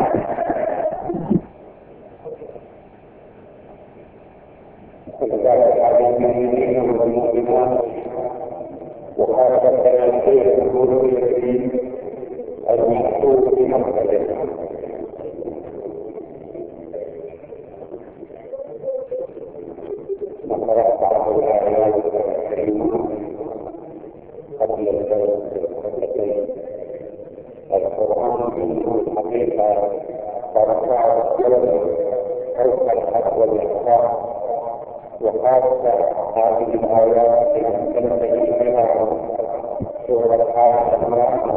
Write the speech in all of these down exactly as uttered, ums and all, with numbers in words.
وكذلك على المؤمنين والمؤمنات وخاصة الخير الألوهية المحسوب بمقصده. نقرأ بعض الآيات الكريمة قبل القرآن. القرآن في الحقيقة فرفع السلم فوق الحق والإحقاق، وخاصة هذه الآيات التي تنتهي إلى سورة الحاقة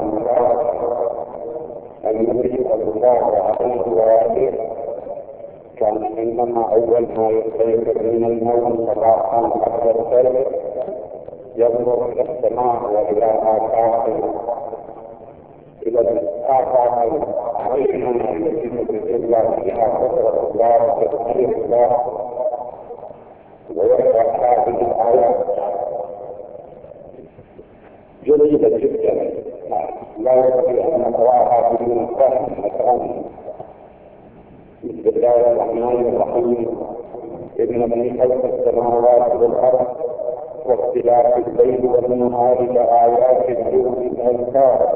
النبي صلى الله عليه وآله كان عندما أول ما يستيقظ من النوم صباحا قبل الفجر ينظر إلى السماء وإلى آفاق إلى الآفاق العظيمة التي تدل فيها قدرة الله وتقدير الله، ويقرأ هذه الآيات جيدة جدا لا يستطيع أن نقرأها بدون فهم مثلا بسم الله الرحمن الرحيم إن في خلق السماوات والأرض واختلاف الليل والنهار لآيات لأولي الألباب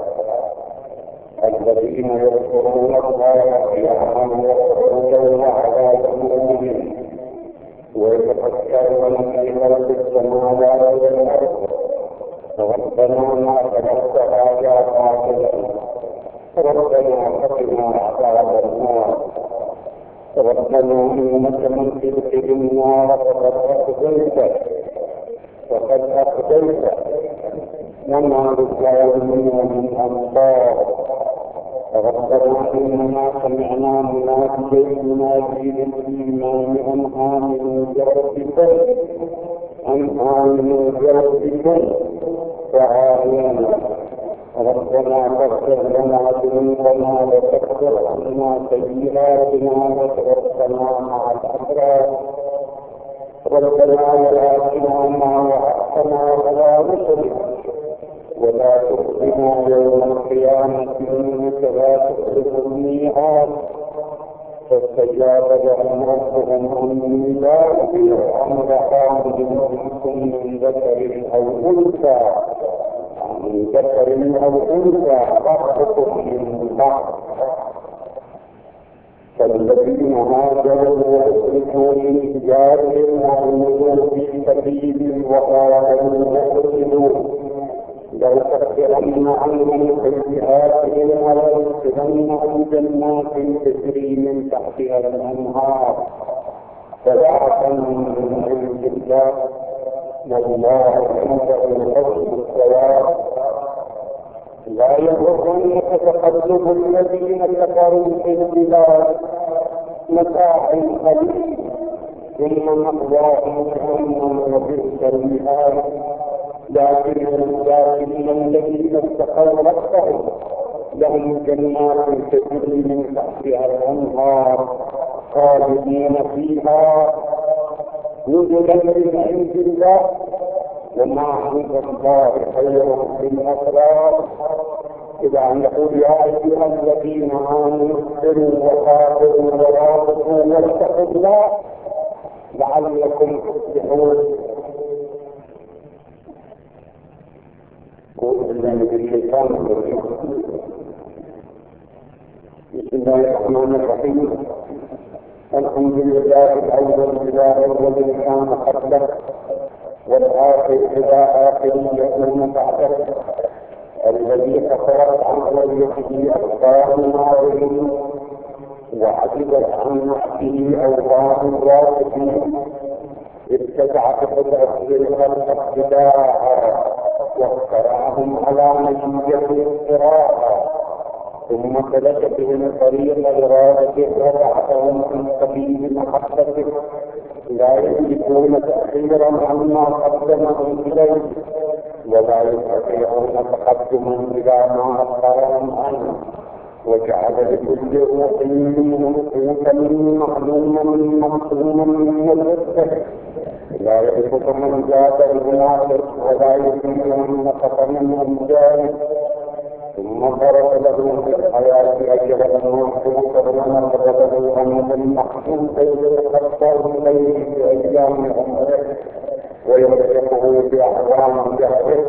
الذين يذكرون الله قياما وقعودا وعلى جنوبهم ويتفكرون في خلق السماوات والأرض ربنا ما خلقت هذا باطلا ربنا فقنا عذاب النار ربنا إنك من تدخل النار فقد أخزيته فقد أخزيته وما للظالمين من أنصار ربنا إننا سمعنا مناديا ينادي للإيمان أن آمنوا بربكم أن آمنوا بربكم فآمنا ربنا فاغفر لنا ذنوبنا وكفر عنا سيئاتنا وتوفنا مع الأبرار ربنا ولا تحرمنا وحقنا ولا رسلك ولا تخزنا يوم القيامة إنك لا تخلف الميعاد فاستجاب لهم ربهم أني لا أضيع عمل عامل منكم من ذكر أو أنثى من ذكر أو أنثى بعضكم من بعض فالذين هاجروا وأشركوا من رجال وعملوا في سبيل وقاتلوا وقتلوا لأكفرن عنهم سيئاتهم ولأدخلنهم جنات تجري من تحتها الأنهار تبعا من عند الله والله عنده حسن الثواب لا يغرنك تقلب الذين كفروا في البلاد متاع قليل ثم مأواهم جهنم وبئس المهاد لكن الكافرين الذين اتقوا ربهم لهم جنات تجري من تحتها الأنهار خالدين فيها نزلا من عند الله وما عند الله خير للأبرار. إذا نقول يا أيها الذين آمنوا اصبروا وصابروا ورابطوا واتقوا الله لعلكم تفلحون. قول بالله بالشيطان الرجيم. بسم الله الرحمن الرحيم. الحمد لله الأول بلا أول كان قبله والآخر بلا آخر يكون بعده الذي كفرت عن وليته أبطال الناظرين وعجبت عن نفسه أوطان الرافضين ابتدع بقدرته الخلق ابتداء واخترعهم على مشيئته اختراعا ثم سلك بهم طريق إرادته وبعثهم في سبيل محبته لا يملكون تأخيرا عما قدمهم إليه ولا يستطيعون تقدما إلى ما أخبرهم عنه وجعل لكل روح منهم قوتا معلوما مقسوما من الرزق لا يبسط من زاد المنافق ولا يزيد من نقص من الجاهل ثم ضرب له في الحياة أجلا وانصوصا ونصر له أمدا محسوسا يتخطر إليه بأيام عمره ويرزقه بأحوال جهره.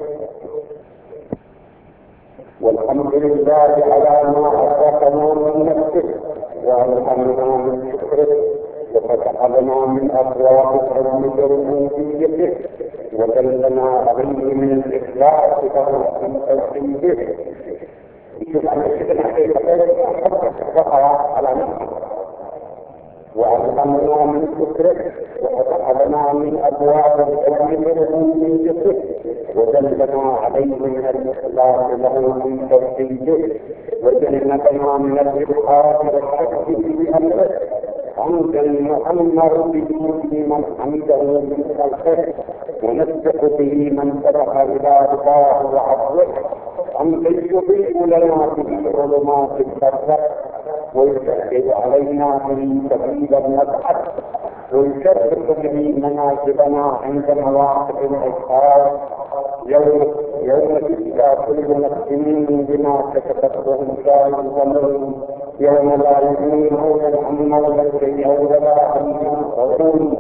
والحمد لله على ما أعطانا من نفسه وألهمنا من شكره وفتح لنا من أبواب العلم بربوبيته ودلنا عليه من الإخلاص في توحيده. يجب أن يكون الحقيقة وقع على نفسه وألهمنا من شكره وفتح لنا من أبواب العلم بربوبيته ودلنا عليه من الإخلاص له في توحيده وجنبنا من الإلحاد والشك في أمره حمدا نؤمر به من حمده من خلقه ونسبق به من سبق إلى رضاه وعفوه حمدا يضيء لنا به ظلمات البر ويشهد علينا به سبيل النبحث ويشرف به منازلنا عند مواقف الإشهاد يوم يوم تجزى كل نفس بما كسبت وهم لا يظلمون يوم لا يغني مولى عن مولى شيئا ولا هم ينصرون.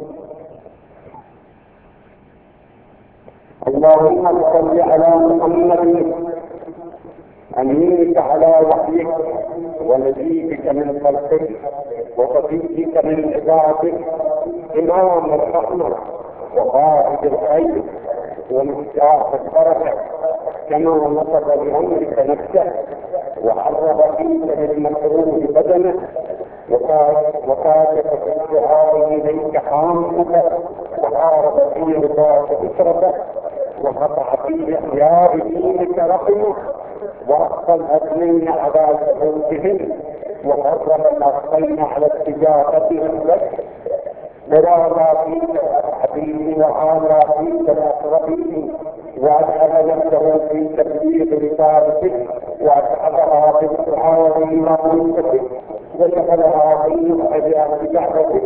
اللهم صل على محمد أمينك على وحيك ونبيك من خلقك وصفيك من عبادك إمام الرحمة وقائد الخير ومفتاح البركة كما نصب بأمرك نفسه وحرب فيك بالمكروه بدنه وقاتل في الدعاء إليك حامك وحارب في رضاك بشرته وقطع في إحياء دينك رحمه وأخذ الأثنين على سبوتهم وقرب الأخطين على استجابتهم لك وراضى فيك حبيبي وعالى فيك مصرفه وأدخل نفسه في تبليغ رسالتك وأدخلها في الدعاء إلى منتك ودخلها في حجاب دعوتك.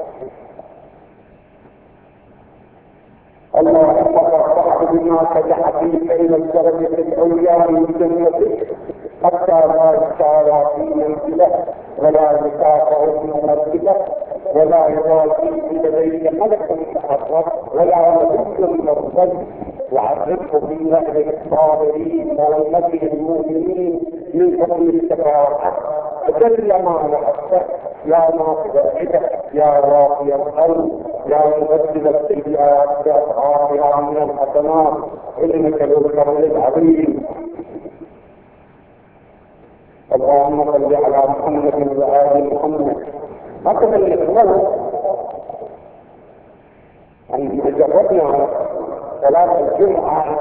اللهم فرح بما فتح فيك إلى الدرجة العليا من جنتك حتى لا يسعى في منزله ولا يسافر في منزله ولا يضايق لديك ملك محرم ولا نبي مرسل وعرفه في نهر الصابرين والنبي المؤمنين من فضل الشفاعة وجل ما وحده يا ناصر العدة يا راقي القلب يا مبدل السيئات يا طاهر من الحسنات انك ذو الكرم العظيم. اللهم صل على محمد وآل محمد. هكذا الإخوان أن جربنا صلاة الجمعة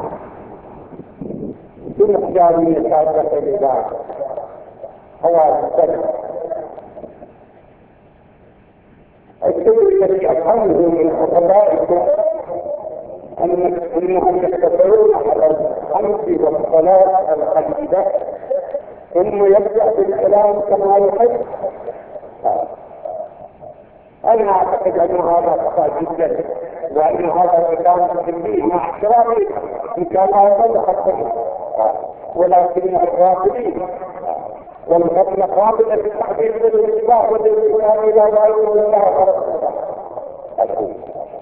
بمقدار من السابقة لله هو السبب السبب الذي أفهمه من خطبائكم أنهم يستطيعون على الخمس والصلاة الخمسة ثم يبدأ بالكلام كما يحب. أنا أعتقد أن هذا خطأ جدا وأن هذا الكلام تنبيه مع احترامي إن كان هذا خطأ ولكن الغافلين والغفل قابل للتحديد بالإصلاح والإنسان إلى غير الله ورسوله.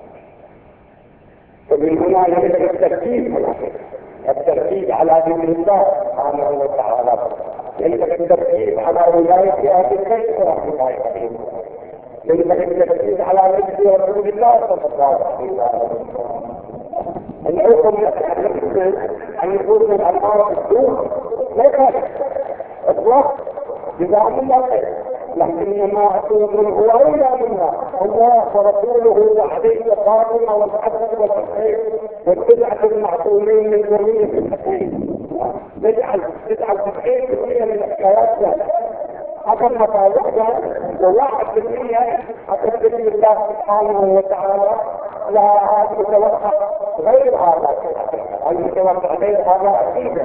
فمن هنا يجب التركيز التركيز على ذكر الله سبحانه وتعالى يجب التركيز على ولاية أهل البيت ورحمة الله عليهم يجب التركيز على ذكر رسول الله صلى الله عليه وسلم. الحكم أن يكون من أمارة السوء لا يكفي إطلاق جزاهم الله خير لكن ما أقول هو أولى منها الله ورسوله وحديث القائمة والحسن والخير والبدعة المعصومين من جميع الحكيم بدعة بدعة تحقيق من الحكايات هذا المطالب وواحد بالمية أكبر الله سبحانه وتعالى لا يتوقع غير هذا أن يتوقع غير هذا أكيد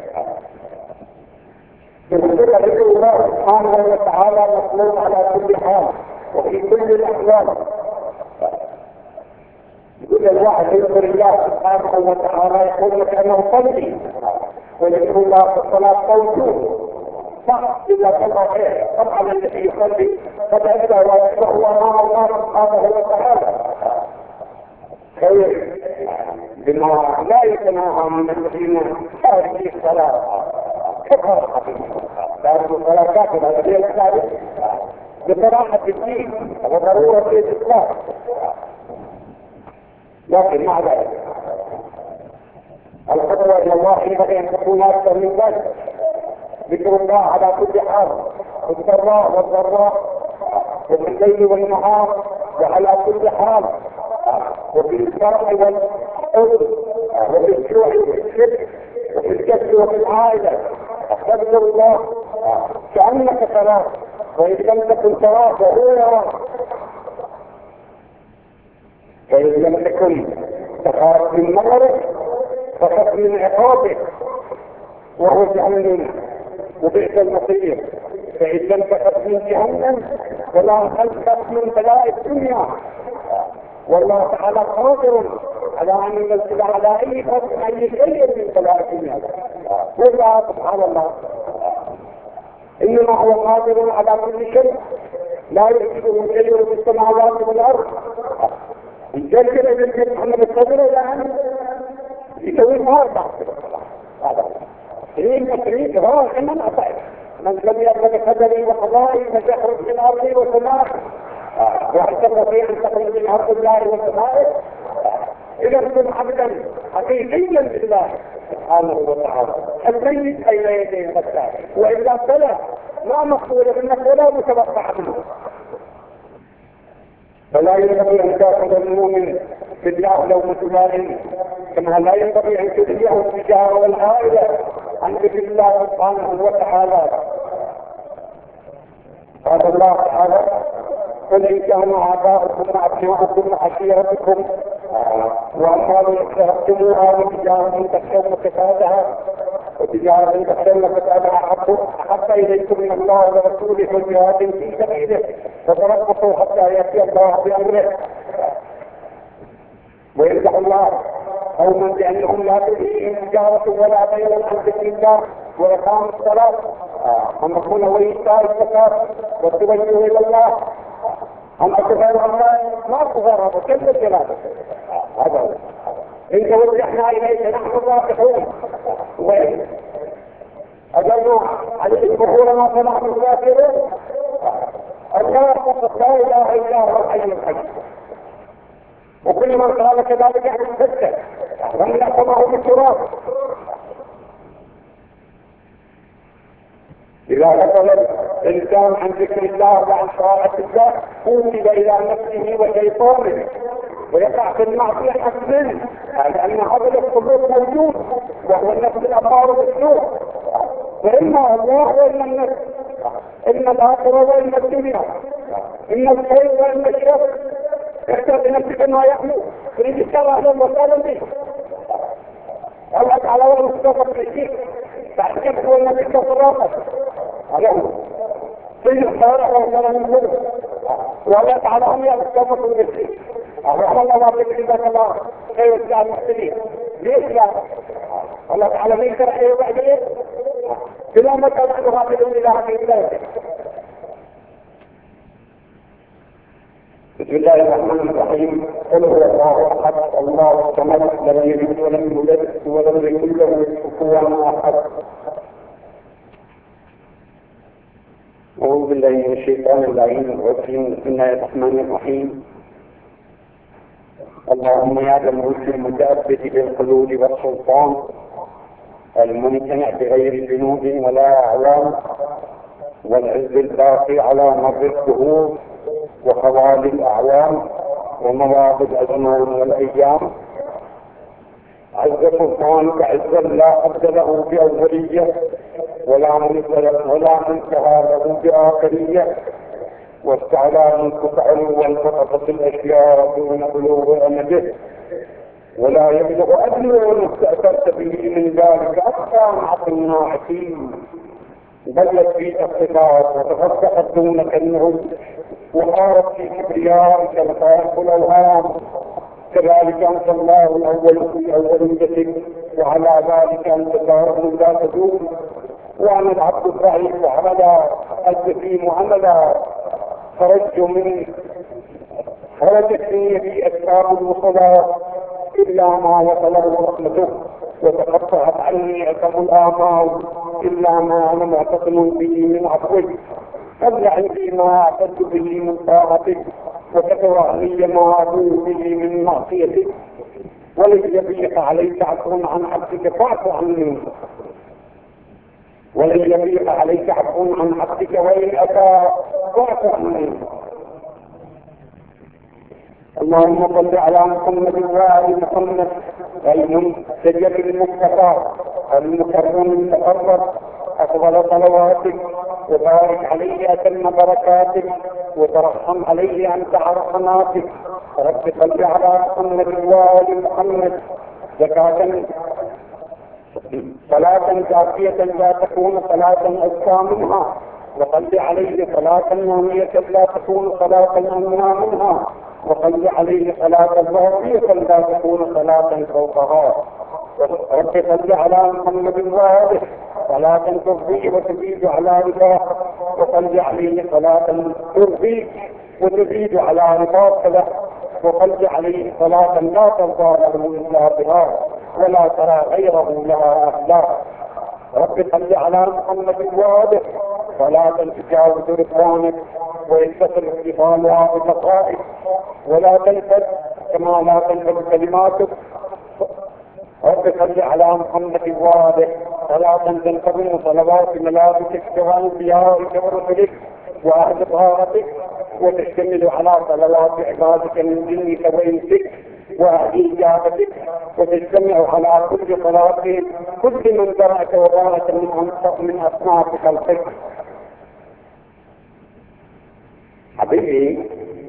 بالنسبة لله سبحانه وتعالى مطلوب على كل حال وفي كل الأحوال. يقول الواحد يذكر الله سبحانه وتعالى يقول لك أنه قلبي ويذكر الله في الصلاة موجود صح إلا كما خير. طبعا الذي يصلي قد أدى وهو أمام الله سبحانه وتعالى خير بما لا يتناهى من الذين هذه الصلاة كفر حقيقة لأن الصلاة كافرة هذه الثالث بصراحة الدين وضرورة الإسلام. لكن مع ذلك الخطوة إلى الله ينبغي أن تكون أكثر من ذلك. ذكر الله على كل حال في السراء والضراء وفي الليل والنهار وعلى كل حال وفي الشرع والحب وفي الجوع والشرك وفي الجد وفي العائلة. استغفر الله كأنك تراه وإن لم تكن تراه فهو يراك. فإن لم تكن تخاف من نظرك فخف من عقابك وهو جهنم وبئس المصير. فإن لم تخف من جهنم فلا تخف من بلاء الدنيا. والله تعالى قادر على أن ينزل على أي خف أي شيء من بلاء الدنيا. والله سبحان الله إنما هو قادر على كل شيء لا يعجزه شيء في السماوات والأرض. الجلد الذي محمد الصدر الآن يسوي النهار بعد هذا تريد تريد هو إنما أطعم من لم يرغب قدري وقضائي فسيخرج من أرضي وسمائي وهل تستطيع أن تخرج من أرض الله وسمائه. إذا كن عبدا حقيقيا لله سبحانه وتعالى الميت أين يديه المسائل. وإذا طلع ما مقبول منك ولا متوقع منه. فلا ينبغي أن تأخذ المؤمن بالله لومة لائم كما لا ينبغي أن تدعيه التجارة والعائلة عن ذكر الله سبحانه وتعالى. قال الله تعالى قل إن كان آباؤكم وأبناؤكم وعشيرتكم وأموال اقترفتموها وتجارة تخشون كسادها وتجارة تخشون كسادها أحب إليكم من الله ورسوله وجهاد في سبيله فتربصوا حتى يأتي الله بأمره. ويمدح الله قوما بأنهم لا تلهيهم تجارة ولا بيع عن ذكر الله وإقام الصلاة ومكون وإيتاء الزكاة والتوجه إلى الله. أما كفار الله ما كفار هذا كل الجلالة هذا إن توجهنا إليك نحن الراكحون وإن أجلنا على الكفور فنحن الكافرون. الله لا إله إلا هو الحي القيوم. وكل من قال كذلك احنا نفكر ومن يحكمه بالتراب. إذا غفل الإنسان عن ذكر الله وعن طاعة الله قومد إلى نفسه وشيطانه ويقع في المعصية حسن لأن هذا القلوب موجود وهو النفس الأمار بالسوء. فإما الله وإما النفس، إما الآخرة وإما الدنيا، إما الخير وإما الشر. اختر بنفسك ما يحمل تريد الشر أهلا وسهلا به. الله تعالى والمصطفى في الشيء بعد كيف هو النبي كفراقه عليهم في الخارع وصل من هدف والله تعالى هم يأتكم في الشيء. رحمة الله وابلك إذا الله خير الساعة المحسنين. ليش لا الله تعالى مين كرح يوعدين بلا مكان أن يغافلون إلى هذه البلد. بسم الله الرحمن الرحيم. قل هو الله احد الله الصمد لم يلد ولم يولد ولم يكن له كفوا احد. اعوذ بالله من الشيطان اللعين الرجيم. بسم الله الرحمن الرحيم. اللهم يا ذا الملك المتأبد بالحلول والسلطان الممتنع بغير جنود ولا اعوان والعز الباقي على مر الدهور وخوالي الأعوام ومواضع الأزمان والأيام. عز سلطانك عزا لا أبد له بأولية ولا ولا منتهى له بآخرية واستعلى منك علوا فقطت الأشياء دون علو أمده ولا يبلغ أدنى ما استأثرت به من ذلك أقصى عقل الناعسين. بلت في الصفات وتفتحت دونك النعم وقارت في كبريائك الخائف الأوهام كذلك أنت الله الأول في أول جسد، وعلى ذلك أنت دائم لا تدوم، وأنا العبد الضعيف عملا الجسيم عملا، خرجت من خرجت من يدي أسباب الوصلات إلا ما وصله رحمته، وتقطعت عني أثم الآمال إلا ما أنا معتصم به من عفوك، خذ عندي ما أعتدت به من طاعتك، وكتب علي ما أبوء به من معصيتك، ولن يضيق عليك عفو عن عبدك فاعف عني، ولن يضيق عليك عفو عن عبدك وإن أتى فاعف عني. اللهم صل على محمد وآل محمد المنتجب المكتفى المكرم المتقرب، أفضل صلواتك، وبارك عليه أتم بركاتك، وترحم عليه أنت رحماتك. رب صل على محمد وآل محمد زكاة صلاة كافية لا تكون صلاة أزكى منها، وصل عليه صلاة نامية لا تكون صلاة أمنى منها، وصل عليه صلاة ظاهرية لا تكون صلاة فوقها. رب صل على محمد وآله صلاة ترضي وتزيد على رضاه، وصل عليه صلاة ترضيك وتزيد على رضاك له، وصل عليه صلاة لا ترضى له إلا بها ولا ترى غيره لها أهلا. رب صل على محمد وآله صلاة تجاوز رضوانك ويتصل اتصالها بلقائك، ولا تنفذ كما لا تنفذ كلماتك. رب صل على محمد وآله صلاة تنتظم صلوات ملائكتك وأنبيائك ورسلك وأهل طهارتك، وتشتمل على صلوات عبادك من جنك وإنسك وأهل إجابتك، وتجتمع على كل صلاة كل من درأك وبارك من من أصناف خلقك. حبيبي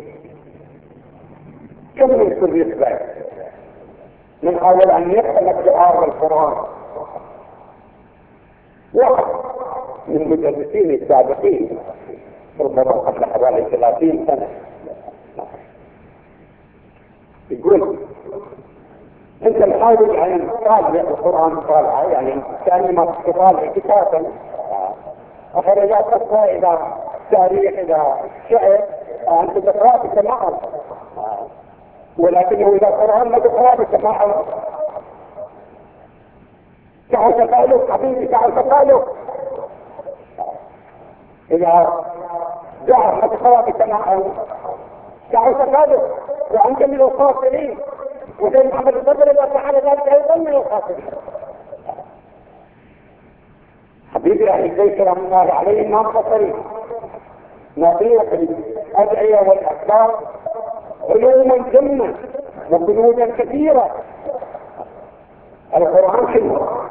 كم من سر يثبت من حاول أن يفهم الدعاء والقرآن، واحد من مدرسين السابقين ربما قبل حوالي ثلاثين سنة يقول انت الحاول يعني تطالع القرآن مطالعة، يعني كأن ما تطالع كتابا أخرجات تقرأ إلى تاريخ إلى شعر أنت تقرأ بسماعه، ولكنه إذا القرآن ما تقرأ بسماعه تعال تقالك حبيبي تعال تقالك، إذا جاء ما تقرأ بسماعه تعال تقالك وأنت من الخاسرين، وزي محمد الصدر الله تعالى ذلك أيضا من الخاسرين. حبيبي أهل البيت رحمة الله عليهم ما قصرين نطيق الأدعية والأخبار علوما جمة وبنودا كثيرة. القرآن حلوة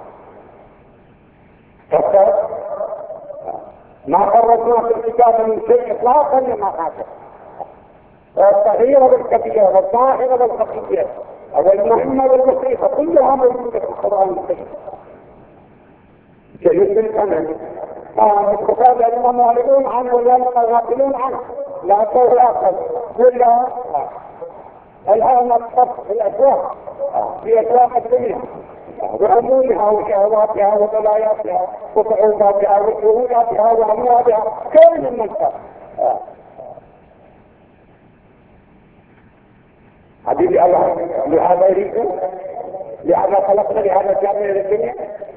فقط ما فرطنا في الكتاب من شيء إطلاقا لما حاجة، والصغيرة والكبيرة والظاهرة والخفية والمهمة والبسيطة كلها موجودة في القرآن الكريم. جليل الأمل الكتاب لما معرضون عنه ولا غافلون عنه لا طول آخر كلها الآن الصف في الأسواق في أسواق الدنيا بعمومها وشهواتها وضلاياتها وصعوباتها وسهولاتها وأموالها كل المنطقة. حبيبي الله لهذا يريد، لهذا خلقنا، لهذا جعلنا للدنيا.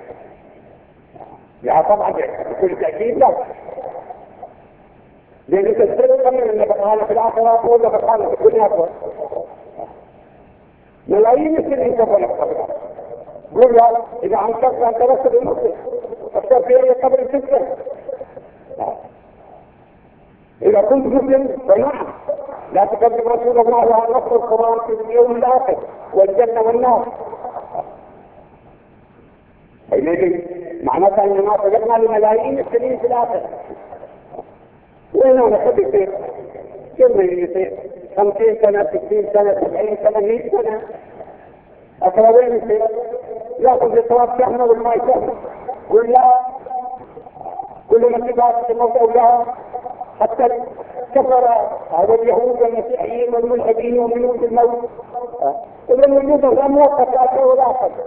يا طبعا بكل تأكيد لا، لأنك تستطيع من أن بطالة في الآخرات ولا بطالة في الدنيا أكبر ملايين السنين تقول لك. قول لا إذا عنكرت أن ترسل المسلم أكثر في أي قبر السنة. إذا كنت مسلم فنعم لا تكذب رسول الله وعن نصر القرآن في اليوم الآخر والجنة والنار. معناتها أننا فقدنا لملايين السنين في الآخر. وين أنا خذ يصير؟ كم يصير؟ خمسين سنة، ستين سنة، سبعين سنة، مئة سنة. أترى وين يصير؟ يأخذ الثواب شحنة والماء شحنة. قل لا كل ما تبعث الموت أولها حتى كفر هذا اليهود والمسيحيين والملحدين وملوك الموت إذا وجود لا موقف ولا قدر.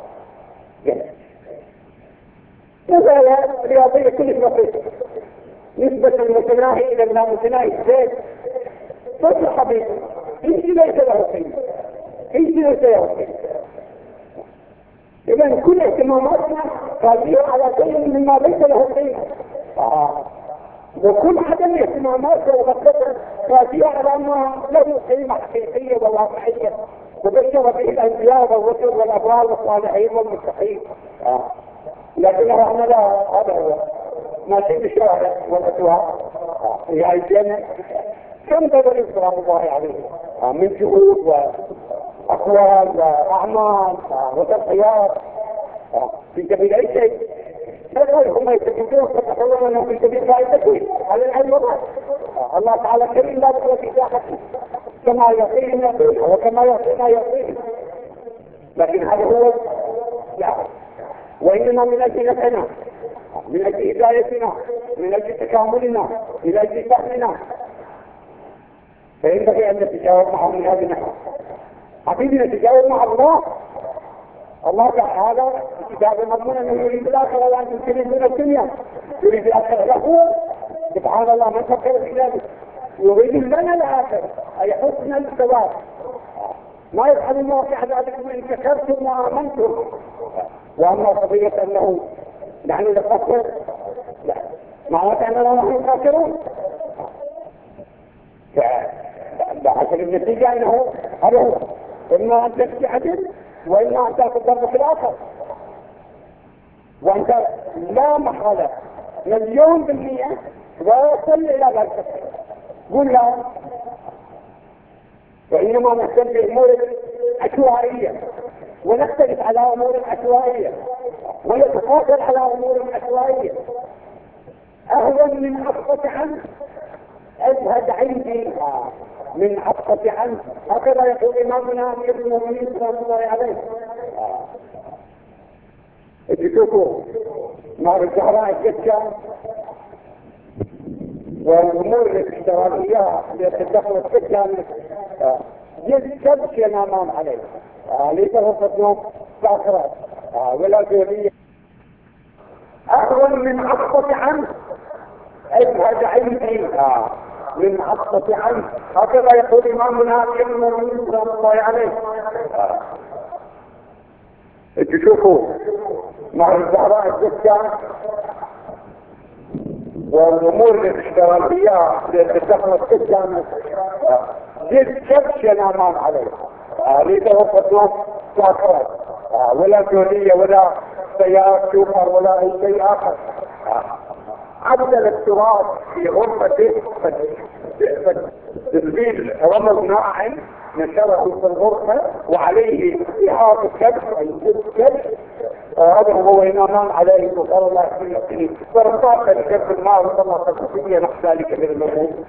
مسألة رياضية كلش بسيطة، نسبة المتناهي إلى لا متناهي زيت صدق حبيبي، إيش ليس له قيمة، إيش ليس له قيمة. إذا كل اهتماماتنا قادرة على شيء مما ليس له قيمة. آه. وكل عدم اهتماماته وغفلته قادرة على أنها له قيمة حقيقية وواقعية، وبشر به الأنبياء والرسل والأبرار والصالحين والمتقين. آه. لكنه احنا لا، هذا هو ماشي بالشوارع والأسواق في هاي الجنة. كم تدري سلام الله عليه من جهود وأقوال وأعمال وتضحيات في سبيل أي شيء. هذول هم يتجدون فتحولون أنهم في سبيل فائدتهم على العلم والرأي. الله تعالى كريم لا بد في ساحته كما يقين يقين وكما يقين يقين. لكن هذا هو لا، وإنما من أجل نفعنا، من أجل هدايتنا، من أجل تكاملنا، من أجل فهمنا، فينبغي أن نتجاوب معهم من هذه النحو. حبيبي نتجاوب مع الله. الله تعالى كتاب مضمون أنه يريد الآخرة وأنتم تريدون الدنيا، يريد الآخرة له. سبحان الله من فكر في ذلك، يريد لنا الآخرة أي حسن الثواب. ما يفعل الله في عذابكم إن كفرتم وآمنتم. وأما قضية أنه نحن نفكر، لا، معناته أننا نحن كافرون. فحسب النتيجة أنه هذا هو، إما أن تكفي عدل وإما أن تأخذ ضرب في الآخر. وأنت لا محالة مليون بالمئة وصل إلى ذلك. قل لا، وإنما نهتم بأمور عشوائية ونختلف على أمور عشوائية ونتقاتل على أمور عشوائية. أهون من عطفة عنه أزهد عندي من عطفة عنه، هكذا يقول إمامنا أمير المؤمنين سلام الله عليه. تشوفوا نار الزهراء الجدة والأمور الاشتراكية التي تدخل الجدة جد كبش ينامون عليه. ليس هو فتنه ساكرات ولا دولية. أهون من عطفة عنه أزهد عندي من عطفة عنه، هكذا يقول إمامنا أمير المؤمنين سلام الله عليه. تشوفوا مع الزهراء الجدة والأمور الاشتراكية التي تدخل الجدة جد كبش ينامون عليه. ليس هو فتنه ساكرات ولا دولية ولا سيارة سوبر ولا أي شيء آخر. عدل التراث في غرفته تسبيل رمز ناعم نشره في الغرفة وعليه إحاطة كبش أي كبش. هذا هو ينامان عليه وقال الله يحمي فرصاق الكبش الماء وطلع تكفية نحو ذلك من المفهوم.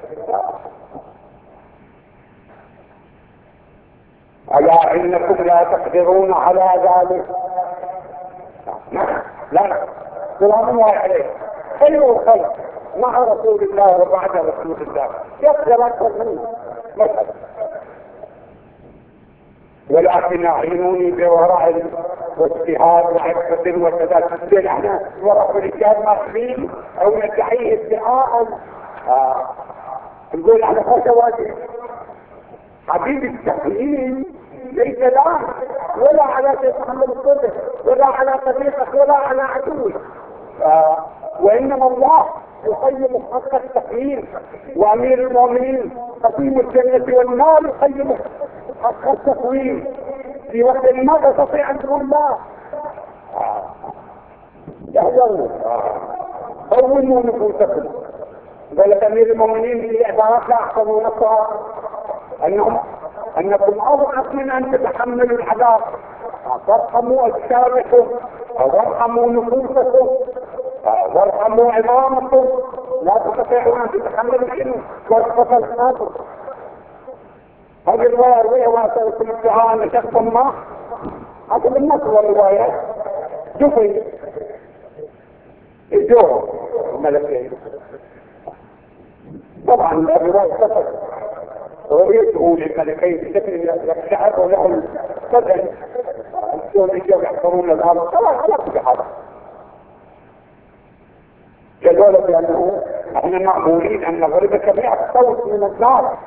ألا إنكم لا تقدرون على ذلك. لا لا سلام الله عليه خير الخلق مع رسول الله وبعد رسول الله يقدر أكثر منه مثلا. ولكن أعينوني بوراء واجتهاد وعفة وكذا. نحن وراء الرجال مخفين أو ندعيه ادعاء آه. نقول احنا خشواتي. حبيبي التقييم ليس لا ولا على شيء محمد الصدق ولا على طريقك ولا على عدوك. آه. وإنما الله يقيم حق التقييم، وأمير المؤمنين قسيم الجنة والنار يقيم حق التقويم في وقت ما تستطيع أن تقول الله. يحذروا قوموا نفوسكم. قال أمير المؤمنين في عبارات لا أحسنوا نصها أنهم أنكم أضعف من أن تتحملوا العذاب، فارحموا أجسامكم وارحموا نفوسكم وارحموا عظامكم، لا تستطيعون أن تتحملوا شيء وارحموا الخاطر. هذه الرواية روية واسألكم الدعاء أن شخصا ما حسب النص والرواية جفري الجوع الملكين. طبعا الرواية سفر رؤيته للملكين بشكل يشعر له فدعي يكون الجو يحضرون الأرض خلاص لا تبقى هذا جدولة بأنه احنا مأمورين أن نغربك مئة صوت من النار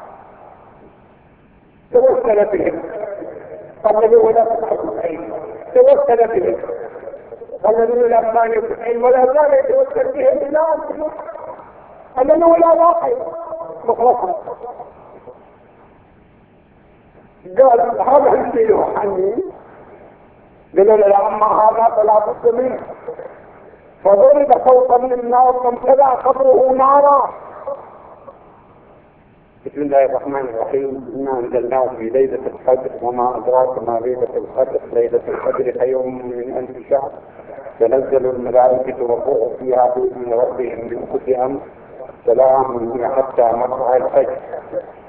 توسل بهم قبلوا ولا تتحدث عين توسل بهم قبلوا ولا تتحدث عين ولا زال يتوسل بهم إلى أنفسهم قبلوا ولا واقع مخلصا قال هذا الشيء عني قالوا لما هذا فلا بد منه فضرب صوتا من النار فامتلأ قبره نارا. بسم الله الرحمن الرحيم. إنا أنزلناه في ليلة القدر وما أدراك ما ليلة القدر ليلة القدر خير من ألف شهر تنزل الملائكة والروح فيها بإذن ربهم من كل أمر سلام هي حتى مطلع الفجر